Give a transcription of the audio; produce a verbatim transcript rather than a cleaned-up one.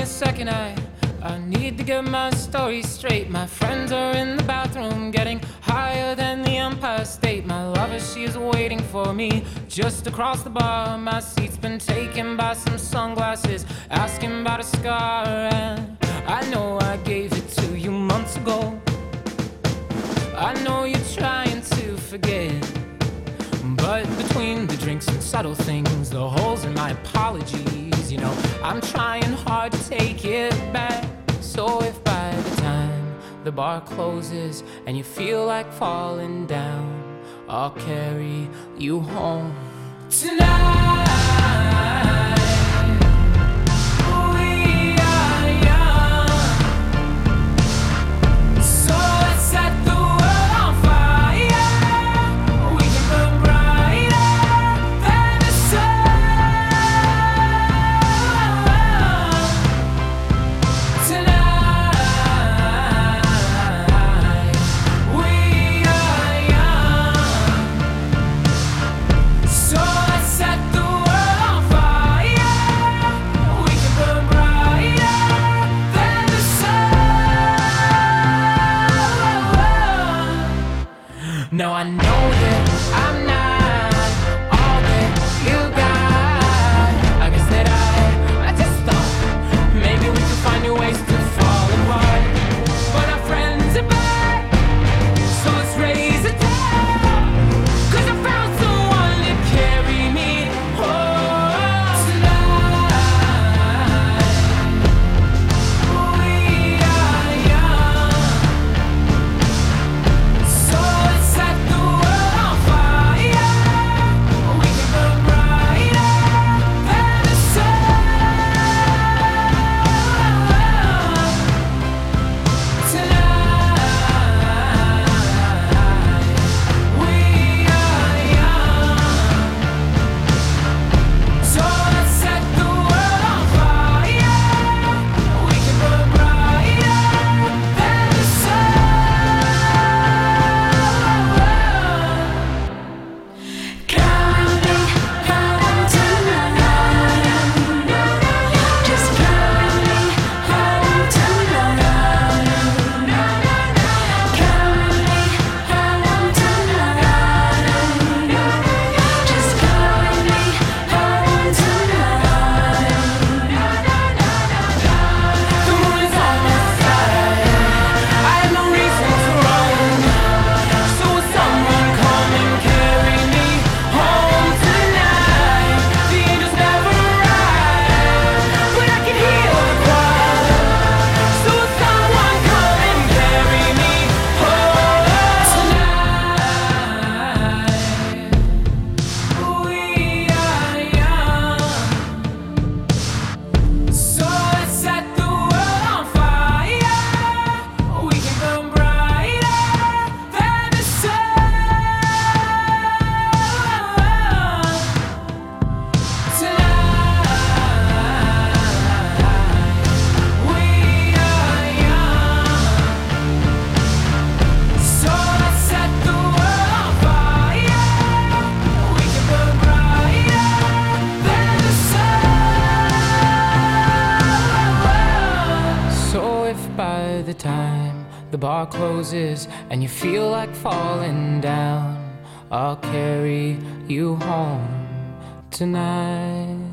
second. I, I need to get my story straight. My friends are in the bathroom getting higher than the Empire State. My lover, she is waiting for me just across the bar. My seat's been taken by some sunglasses asking about a scar. And I know I gave it to you months ago. I know you're trying to forget, but between the drinks and subtle things, the holes in my apologies, you know, I'm trying hard to take it back. So if by the time the bar closes and you feel like falling down, I'll carry you home tonight. Now I know that I'm not all that you got. I guess that I, I just thought maybe we could find new ways to fall apart. But our friends are back, so let's raise a toast, 'cause I found someone to carry me home tonight. We are young, so by the time the bar closes and you feel like falling down, I'll carry you home tonight.